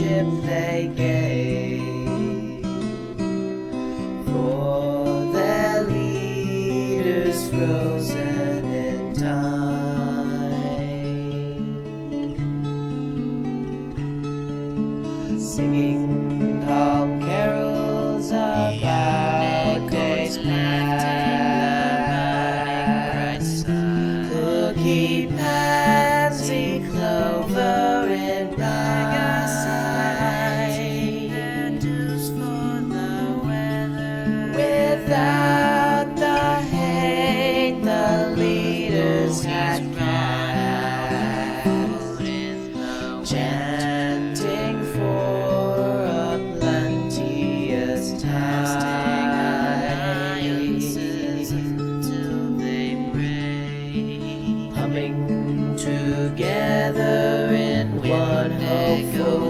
friendship they gave for their leaders frozen in time, singing calm carols about days past, cookie, pansy, clover, and without the hate the leaders had cast, chanting for a plenteous tide, humming together in one hopeful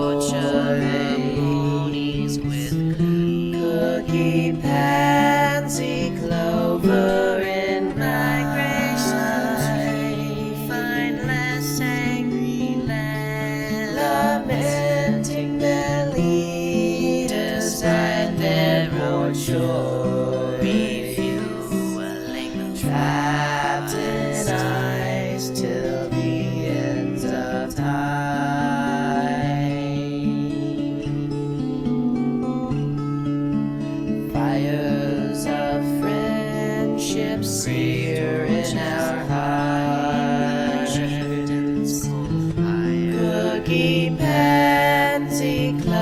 harmonies with cookie, pansy, clover in migration, find less angry land, lamenting their leaders and their own shore, refueling, trapped in ice till the ends of time. Fires of friendship sear in our hearts, cookie, pansy,